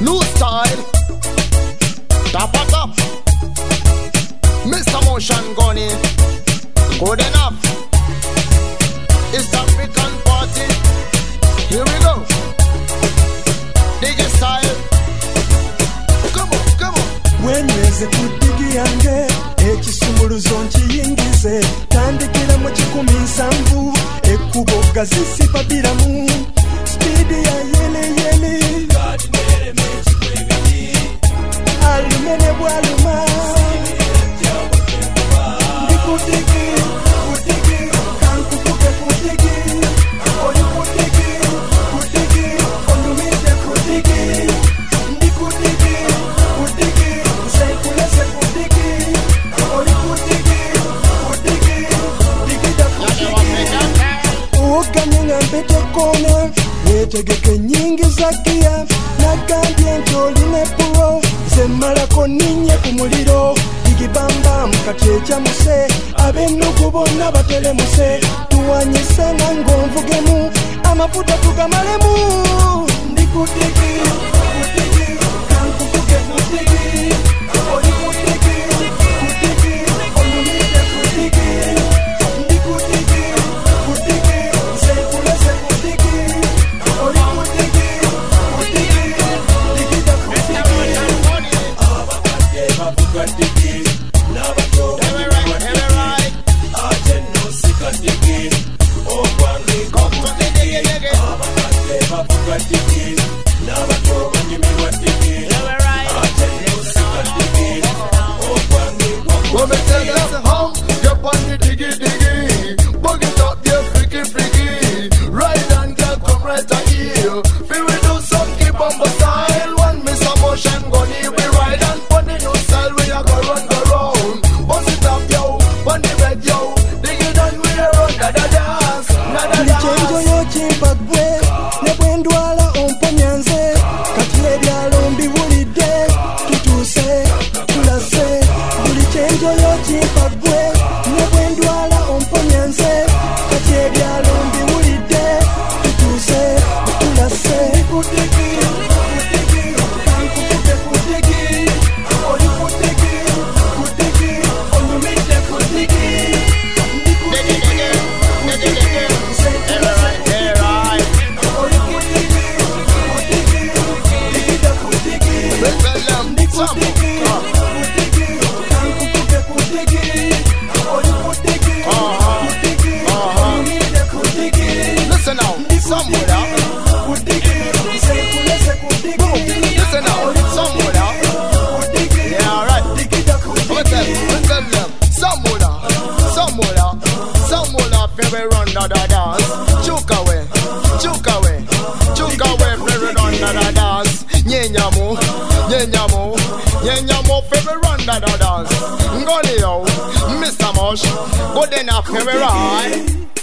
New style. Top of top. Mr. Motion Gunny. Good enough. It's African party. Here we go. DJ style. Come on, come on. Weneze kudigi yange ekisumuluzo nkiyingize tandikira mu 17 ekkubo gazisi papiramu speed ya yele yele gadinere mechi kwebiti alumene bwaluma ndikudigi kudigi kankukuke kudigi oyi kudigi kudigi ondumite kudigi ndikudigi kudigi sekulese kudigi oyi kudigi kudigi digida kudigi ugamenya mpete kona wetegeke nyingi za kia nagambye ntoline puro zemalako ninye ku muliro igibamba mukateja muse abenugu bonna batelemuse tuwanyise nango nvugemu amafuta tugamalemu ndikudigi kudigi kankukuge kudigi oli kudigi kudigi ondumite kudigi ndikudigi kudigi sekulese kudigi oli kudigi kudigi digida kudigi abakadde bavuga digi n'abato bavuga digi ate nosika digi okwange kudigi abakadde bavuga digi n'abato banyumirwa digi ate nosika digi okwange When me tell them how, get on the diggy diggy. Bug it up, yeah, freaky freaky. Ride and girl, come right to here. Feel we do some keep on the style. One Mr. Motion Gunny, we ride and put the new style. We a go run, go round. Bust it up, yo, on the bed, yo. Dig it and we a run, da da dance, da da Lichenjo dance. yo chimpagwe nebwendwala omponyanze kati ebyalo mbibulidde tutuse tulase bulichenjo yo chimpagwe nebwendwala omponyanze kati ebyalo mbibulidde tutuse tulase kudigi kudigi kankukuke kudigi oli kudigi kudigi ondumite kudigi Diggy diggy, diggy diggy. Yeah, right. oli kudigi kudigi digida kudigi We tell them some. kudigi kankukuke kudigi oli kudigi kudigi ondumite kudigi Listen now, some with that. kudigi sekulese kudigi Listen now, some with that. kudigi Yeah, right. digida We tell kudigi them, some woulda, some woulda, some woulda fi we run da da dance. Chook away, chook away, chook away fi we run da da dance. Nyenyamu, nyenyamu, nyenyamu fi we run da da dance. Ngoli yo, Mr. Mosh, good enough fi we ride.